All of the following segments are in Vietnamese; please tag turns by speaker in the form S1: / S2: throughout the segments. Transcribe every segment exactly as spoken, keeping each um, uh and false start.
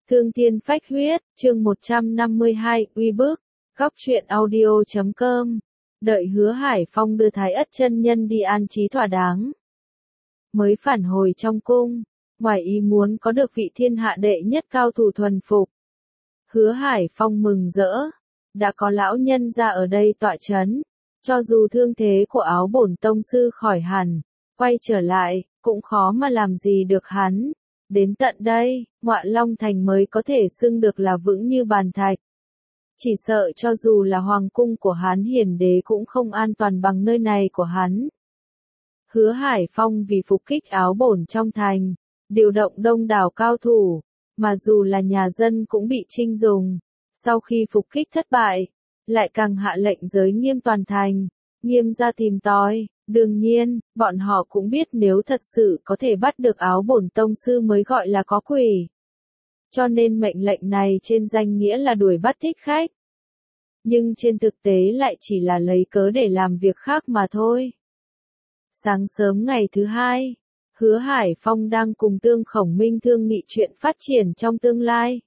S1: Thương thiên phách huyết, chương một trăm năm mươi hai, uy bức, góc truyện audio chấm com. Đợi Hứa Hải Phong đưa Thái Ất chân nhân đi an trí thỏa đáng. Mới phản hồi trong cung, ngoài ý muốn có được vị thiên hạ đệ nhất cao thủ thuần phục. Hứa Hải Phong mừng rỡ, đã có lão nhân ra ở đây tọa chấn, cho dù thương thế của Áo Bổn tông sư khỏi hẳn, quay trở lại, cũng khó mà làm gì được hắn. Đến tận đây, Ngọa Long Thành mới có thể xưng được là vững như bàn thạch. Chỉ sợ cho dù là hoàng cung của hắn hiển đế cũng không an toàn bằng nơi này của hắn. Hứa Hải Phong vì phục kích Áo Bổn trong thành, điều động đông đảo cao thủ, mà dù là nhà dân cũng bị trinh dùng. Sau khi phục kích thất bại, lại càng hạ lệnh giới nghiêm toàn thành, nghiêm ra tìm tòi. Đương nhiên, bọn họ cũng biết nếu thật sự có thể bắt được Áo Bổn tông sư mới gọi là có quỷ. Cho nên mệnh lệnh này trên danh nghĩa là đuổi bắt thích khách. Nhưng trên thực tế lại chỉ là lấy cớ để làm việc khác mà thôi. Sáng sớm ngày thứ hai, Hứa Hải Phong đang cùng Tương Khổng Minh thương nghị chuyện phát triển trong tương lai.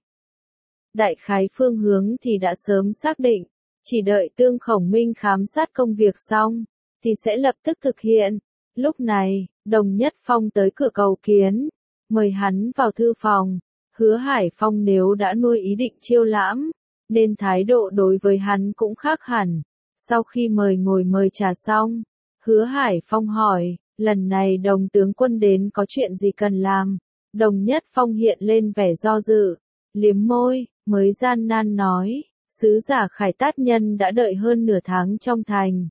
S1: Đại khái phương hướng thì đã sớm xác định, chỉ đợi Tương Khổng Minh khám sát công việc xong, thì sẽ lập tức thực hiện. Lúc này, Đồng Nhất Phong tới cửa cầu kiến, mời hắn vào thư phòng. Hứa Hải Phong nếu đã nuôi ý định chiêu lãm, nên thái độ đối với hắn cũng khác hẳn. Sau khi mời ngồi mời trà xong, Hứa Hải Phong hỏi, lần này Đồng tướng quân đến có chuyện gì cần làm? Đồng Nhất Phong hiện lên vẻ do dự, liếm môi, mới gian nan nói, sứ giả Khải Tát Nhân đã đợi hơn nửa tháng trong thành.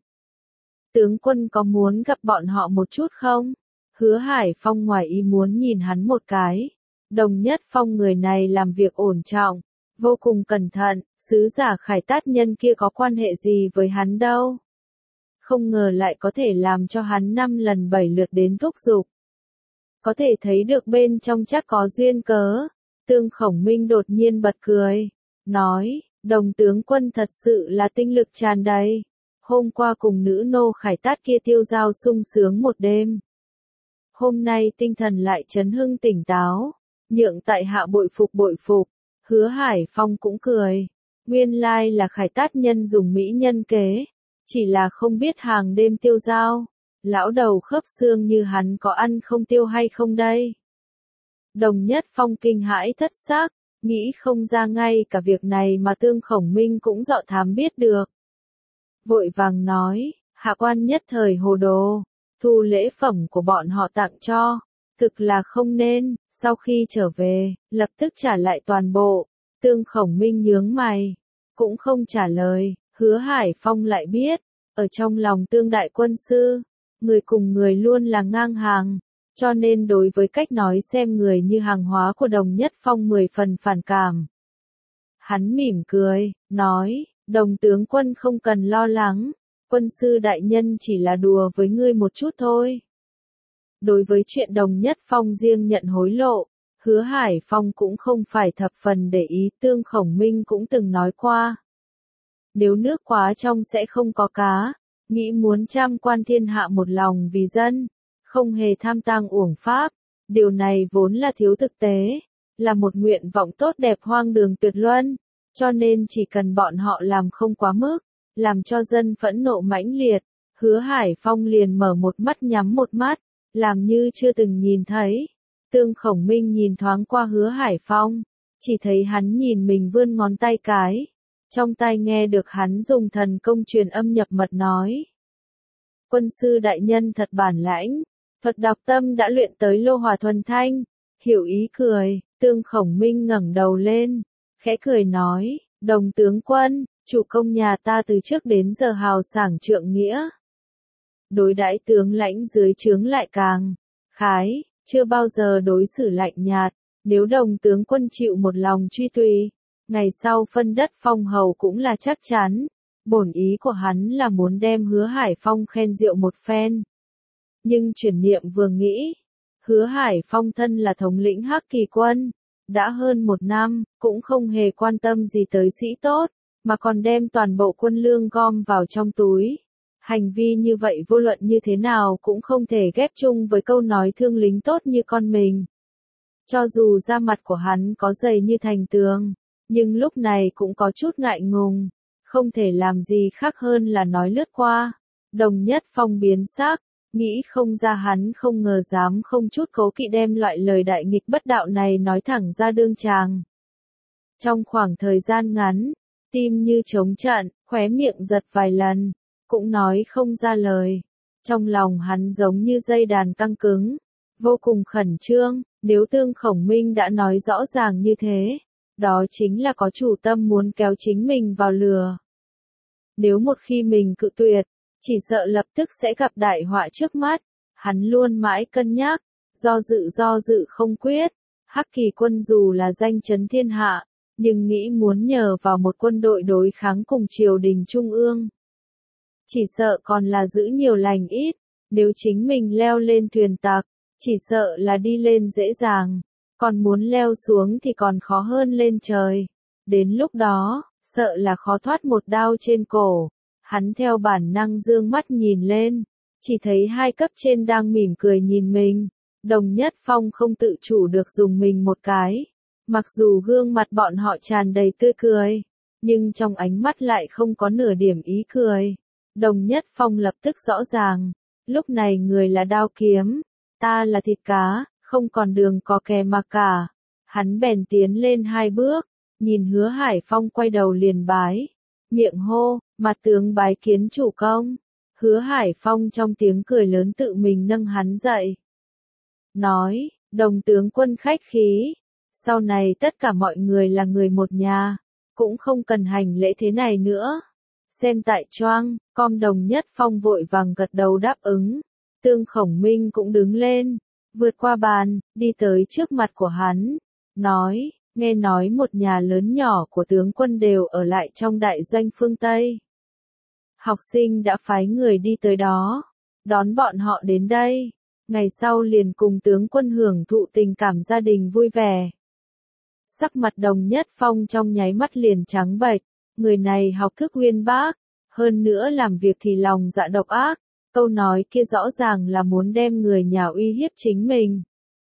S1: Tướng quân có muốn gặp bọn họ một chút không? Hứa Hải Phong ngoài ý muốn nhìn hắn một cái. Đồng Nhất Phong người này làm việc ổn trọng, vô cùng cẩn thận, sứ giả Khải Tát Nhân kia có quan hệ gì với hắn đâu. Không ngờ lại có thể làm cho hắn năm lần bảy lượt đến thúc giục. Có thể thấy được bên trong chắc có duyên cớ. Tương Khổng Minh đột nhiên bật cười, nói, Đồng tướng quân thật sự là tinh lực tràn đầy. Hôm qua cùng nữ nô Khải Tát kia tiêu giao sung sướng một đêm. Hôm nay tinh thần lại chấn hưng tỉnh táo, nhượng tại hạ bội phục bội phục. Hứa Hải Phong cũng cười, nguyên lai là Khải Tát Nhân dùng mỹ nhân kế, chỉ là không biết hàng đêm tiêu giao. Lão đầu khớp xương như hắn có ăn không tiêu hay không đây? Đồng Nhất Phong kinh hãi thất xác, nghĩ không ra ngay cả việc này mà Tương Khổng Minh cũng dọ thám biết được. Vội vàng nói, hạ quan nhất thời hồ đồ, thu lễ phẩm của bọn họ tặng cho, thực là không nên. Sau khi trở về, lập tức trả lại toàn bộ. Tương Khổng Minh nhướng mày, cũng không trả lời. Hứa Hải Phong lại biết, ở trong lòng Tương đại quân sư, người cùng người luôn là ngang hàng, cho nên đối với cách nói xem người như hàng hóa của Đồng Nhất Phong mười phần phản cảm. Hắn mỉm cười, nói, Đồng tướng quân không cần lo lắng, quân sư đại nhân chỉ là đùa với ngươi một chút thôi. Đối với chuyện Đồng Nhất Phong riêng nhận hối lộ, Hứa Hải Phong cũng không phải thập phần để ý. Tương Khổng Minh cũng từng nói qua, nếu nước quá trong sẽ không có cá, nghĩ muốn trăm quan thiên hạ một lòng vì dân, không hề tham tang uổng pháp, điều này vốn là thiếu thực tế, là một nguyện vọng tốt đẹp hoang đường tuyệt luân, cho nên chỉ cần bọn họ làm không quá mức, làm cho dân phẫn nộ mãnh liệt, Hứa Hải Phong liền mở một mắt nhắm một mắt, làm như chưa từng nhìn thấy. Tương Khổng Minh nhìn thoáng qua Hứa Hải Phong, chỉ thấy hắn nhìn mình vươn ngón tay cái, trong tai nghe được hắn dùng thần công truyền âm nhập mật nói. Quân sư đại nhân thật bản lãnh, thuật đọc tâm đã luyện tới lô hỏa thuần thanh, hiểu ý cười. Tương Khổng Minh ngẩng đầu lên, khẽ cười nói, Đồng tướng quân, chủ công nhà ta từ trước đến giờ hào sảng trượng nghĩa. Đối đãi tướng lãnh dưới trướng lại càng khái, chưa bao giờ đối xử lạnh nhạt. Nếu Đồng tướng quân chịu một lòng truy tùy, ngày sau phân đất phong hầu cũng là chắc chắn. Bổn ý của hắn là muốn đem Hứa Hải Phong khen rượu một phen. Nhưng chuyển niệm vừa nghĩ, Hứa Hải Phong thân là thống lĩnh Hắc Kỳ quân, đã hơn một năm, cũng không hề quan tâm gì tới sĩ tốt, mà còn đem toàn bộ quân lương gom vào trong túi. Hành vi như vậy vô luận như thế nào cũng không thể ghép chung với câu nói thương lính tốt như con mình. Cho dù da mặt của hắn có dày như thành tường, nhưng lúc này cũng có chút ngại ngùng, không thể làm gì khác hơn là nói lướt qua. Đồng Nhất Phong biến sắc, nghĩ không ra hắn không ngờ dám không chút cố kỵ đem loại lời đại nghịch bất đạo này nói thẳng ra đương tràng. Trong khoảng thời gian ngắn, tim như trống trận, khóe miệng giật vài lần, cũng nói không ra lời. Trong lòng hắn giống như dây đàn căng cứng, vô cùng khẩn trương, nếu Tương Khổng Minh đã nói rõ ràng như thế, đó chính là có chủ tâm muốn kéo chính mình vào lừa. Nếu một khi mình cự tuyệt, chỉ sợ lập tức sẽ gặp đại họa trước mắt. Hắn luôn mãi cân nhắc, do dự do dự không quyết. Hắc Kỳ quân dù là danh chấn thiên hạ, nhưng nghĩ muốn nhờ vào một quân đội đối kháng cùng triều đình trung ương, chỉ sợ còn là giữ nhiều lành ít. Nếu chính mình leo lên thuyền tặc, chỉ sợ là đi lên dễ dàng, còn muốn leo xuống thì còn khó hơn lên trời. Đến lúc đó, sợ là khó thoát một đao trên cổ. Hắn theo bản năng dương mắt nhìn lên, chỉ thấy hai cấp trên đang mỉm cười nhìn mình. Đồng Nhất Phong không tự chủ được dùng mình một cái. Mặc dù gương mặt bọn họ tràn đầy tươi cười, nhưng trong ánh mắt lại không có nửa điểm ý cười. Đồng Nhất Phong lập tức rõ ràng, lúc này người là đao kiếm, ta là thịt cá, không còn đường có kè mà cả. Hắn bèn tiến lên hai bước, nhìn Hứa Hải Phong quay đầu liền bái, miệng hô, mặt tướng bái kiến chủ công. Hứa Hải Phong trong tiếng cười lớn tự mình nâng hắn dậy, nói, đồng tướng quân khách khí, sau này tất cả mọi người là người một nhà, cũng không cần hành lễ thế này nữa. Xem tại choang, com Đồng Nhất Phong vội vàng gật đầu đáp ứng. Tương Khổng Minh cũng đứng lên, vượt qua bàn, đi tới trước mặt của hắn, nói, nghe nói một nhà lớn nhỏ của tướng quân đều ở lại trong đại doanh phương Tây. Học sinh đã phái người đi tới đó, đón bọn họ đến đây, ngày sau liền cùng tướng quân hưởng thụ tình cảm gia đình vui vẻ. Sắc mặt Đồng Nhất Phong trong nháy mắt liền trắng bệch, người này học thức uyên bác, hơn nữa làm việc thì lòng dạ độc ác, câu nói kia rõ ràng là muốn đem người nhà uy hiếp chính mình.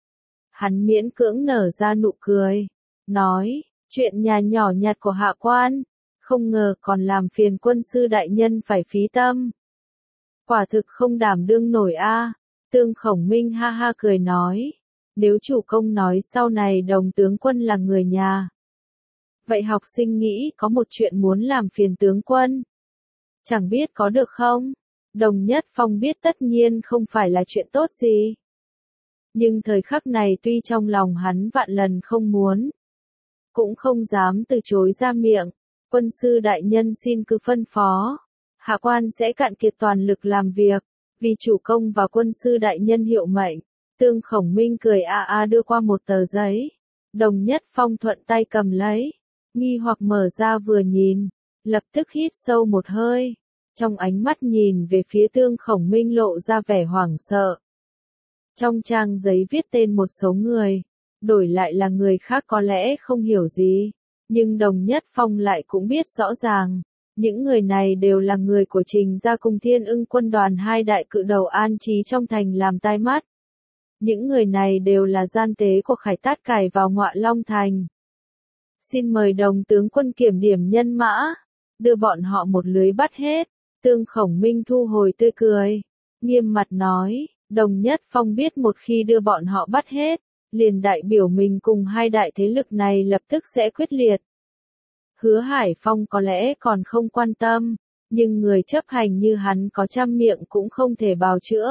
S1: Hắn miễn cưỡng nở ra nụ cười, nói, chuyện nhà nhỏ nhặt của hạ quan, không ngờ còn làm phiền quân sư đại nhân phải phí tâm. Quả thực không đảm đương nổi a. Tương Khổng Minh ha ha cười nói, nếu chủ công nói sau này Đồng tướng quân là người nhà, vậy học sinh nghĩ có một chuyện muốn làm phiền tướng quân, chẳng biết có được không? Đồng Nhất Phong biết tất nhiên không phải là chuyện tốt gì, nhưng thời khắc này tuy trong lòng hắn vạn lần không muốn, cũng không dám từ chối ra miệng. Quân sư đại nhân xin cứ phân phó, hạ quan sẽ cạn kiệt toàn lực làm việc, vì chủ công và quân sư đại nhân hiệu mệnh. Tương Khổng Minh cười a a đưa qua một tờ giấy, Đồng Nhất Phong thuận tay cầm lấy, nghi hoặc mở ra vừa nhìn, lập tức hít sâu một hơi, trong ánh mắt nhìn về phía Tương Khổng Minh lộ ra vẻ hoảng sợ. Trong trang giấy viết tên một số người, đổi lại là người khác có lẽ không hiểu gì, nhưng Đồng Nhất Phong lại cũng biết rõ ràng, những người này đều là người của Trình gia cùng Thiên Ưng quân đoàn hai đại cự đầu an trí trong thành làm tai mắt. Những người này đều là gian tế của Khải Tát cài vào Ngọa Long thành. Xin mời Đồng tướng quân kiểm điểm nhân mã, đưa bọn họ một lưới bắt hết. Tương Khổng Minh thu hồi tươi cười, nghiêm mặt nói, Đồng Nhất Phong biết một khi đưa bọn họ bắt hết, liền đại biểu mình cùng hai đại thế lực này lập tức sẽ quyết liệt. Hứa Hải Phong có lẽ còn không quan tâm, nhưng người chấp hành như hắn có trăm miệng cũng không thể bào chữa.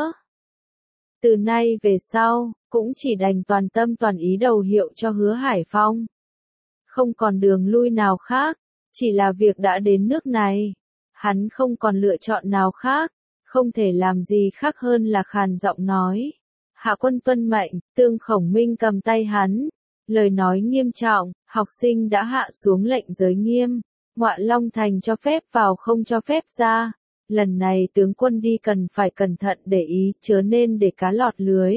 S1: Từ nay về sau, cũng chỉ đành toàn tâm toàn ý đầu hiệu cho Hứa Hải Phong. Không còn đường lui nào khác, chỉ là việc đã đến nước này. Hắn không còn lựa chọn nào khác, không thể làm gì khác hơn là khàn giọng nói. Hạ quân tuân mệnh. Tương Khổng Minh cầm tay hắn, lời nói nghiêm trọng, học sinh đã hạ xuống lệnh giới nghiêm, Ngọa Long thành cho phép vào không cho phép ra. Lần này tướng quân đi cần phải cẩn thận để ý chớ nên để cá lọt lưới.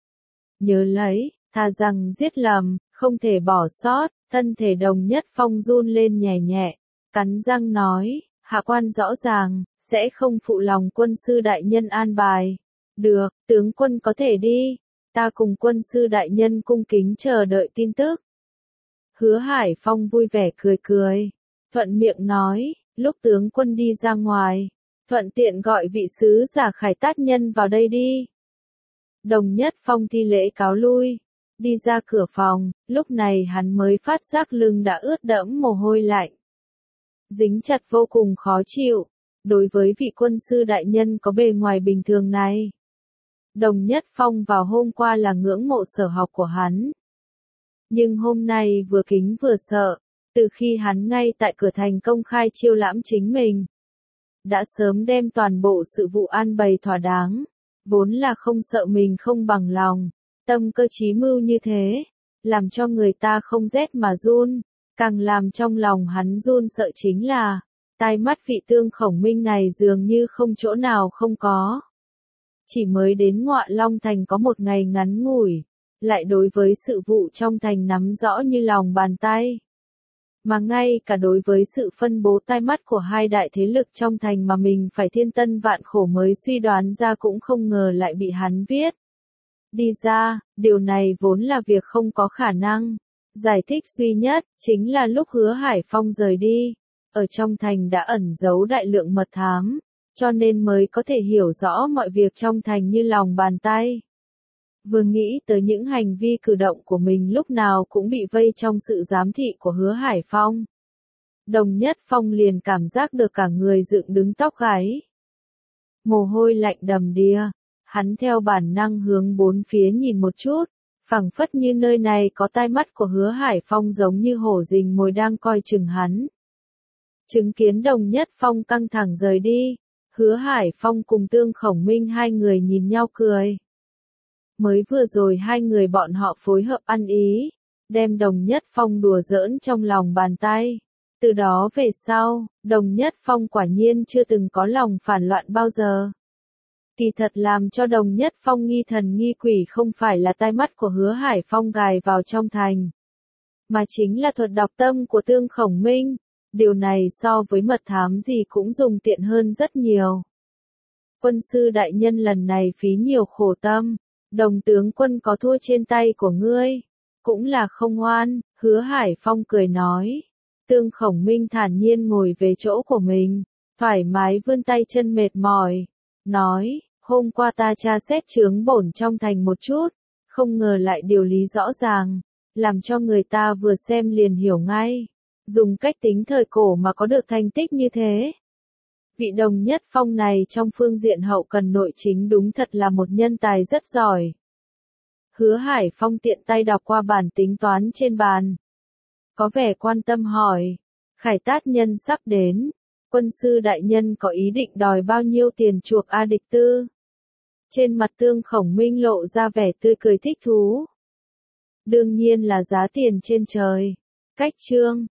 S1: Nhớ lấy, thà rằng giết lầm, không thể bỏ sót. Thân thể Đồng Nhất Phong run lên nhẹ nhẹ, cắn răng nói, hạ quan rõ ràng, sẽ không phụ lòng quân sư đại nhân an bài. Được, tướng quân có thể đi. ta cùng quân sư đại nhân cung kính chờ đợi tin tức. Hứa Hải Phong vui vẻ cười cười, thuận miệng nói, lúc tướng quân đi ra ngoài, thuận tiện gọi vị sứ giả Khải Tát Nhân vào đây đi. Đồng Nhất Phong thi lễ cáo lui, đi ra cửa phòng, lúc này hắn mới phát giác lưng đã ướt đẫm mồ hôi lạnh. Dính chặt vô cùng khó chịu, đối với vị quân sư đại nhân có bề ngoài bình thường này. Đồng Nhất Phong vào hôm qua là ngưỡng mộ sở học của hắn. Nhưng hôm nay vừa kính vừa sợ, từ khi hắn ngay tại cửa thành công khai chiêu lãm chính mình. Đã sớm đem toàn bộ sự vụ an bày thỏa đáng, vốn là không sợ mình không bằng lòng, tâm cơ trí mưu như thế, làm cho người ta không rét mà run, càng làm trong lòng hắn run sợ chính là, tai mắt vị Tương Khổng Minh này dường như không chỗ nào không có. Chỉ mới đến Ngọa Long Thành có một ngày ngắn ngủi, lại đối với sự vụ trong thành nắm rõ như lòng bàn tay. Mà ngay cả đối với sự phân bố tai mắt của hai đại thế lực trong thành mà mình phải thiên tân vạn khổ mới suy đoán ra cũng không ngờ lại bị hắn viết đi ra, điều này vốn là việc không có khả năng. Giải thích duy nhất, chính là lúc Hứa Hải Phong rời đi, ở trong thành đã ẩn giấu đại lượng mật thám, cho nên mới có thể hiểu rõ mọi việc trong thành như lòng bàn tay. Vừa nghĩ tới những hành vi cử động của mình lúc nào cũng bị vây trong sự giám thị của Hứa Hải Phong. Đồng Nhất Phong liền cảm giác được cả người dựng đứng tóc gáy. Mồ hôi lạnh đầm đìa, hắn theo bản năng hướng bốn phía nhìn một chút, phảng phất như nơi này có tai mắt của Hứa Hải Phong giống như hổ rình mồi đang coi chừng hắn. Chứng kiến Đồng Nhất Phong căng thẳng rời đi, Hứa Hải Phong cùng Tương Khổng Minh hai người nhìn nhau cười. Mới vừa rồi hai người bọn họ phối hợp ăn ý, đem Đồng Nhất Phong đùa giỡn trong lòng bàn tay. Từ đó về sau, Đồng Nhất Phong quả nhiên chưa từng có lòng phản loạn bao giờ. Kỳ thật làm cho Đồng Nhất Phong nghi thần nghi quỷ không phải là tai mắt của Hứa Hải Phong gài vào trong thành, mà chính là thuật đọc tâm của Tương Khổng Minh. Điều này so với mật thám gì cũng dùng tiện hơn rất nhiều. Quân sư đại nhân lần này phí nhiều khổ tâm, Đồng tướng quân có thua trên tay của ngươi, cũng là không oan, Hứa Hải Phong cười nói. Tương Khổng Minh thản nhiên ngồi về chỗ của mình, thoải mái vươn tay chân mệt mỏi, nói, hôm qua ta tra xét chướng bổn trong thành một chút, không ngờ lại điều lý rõ ràng, làm cho người ta vừa xem liền hiểu ngay, dùng cách tính thời cổ mà có được thành tích như thế. Vị Đồng Nhất Phong này trong phương diện hậu cần nội chính đúng thật là một nhân tài rất giỏi. Hứa Hải Phong tiện tay đọc qua bản tính toán trên bàn. Có vẻ quan tâm hỏi, Khải Tát Nhân sắp đến, quân sư đại nhân có ý định đòi bao nhiêu tiền chuộc A Địch Tư? Trên mặt Tương Khổng Minh lộ ra vẻ tươi cười thích thú. Đương nhiên là giá tiền trên trời. Cách chương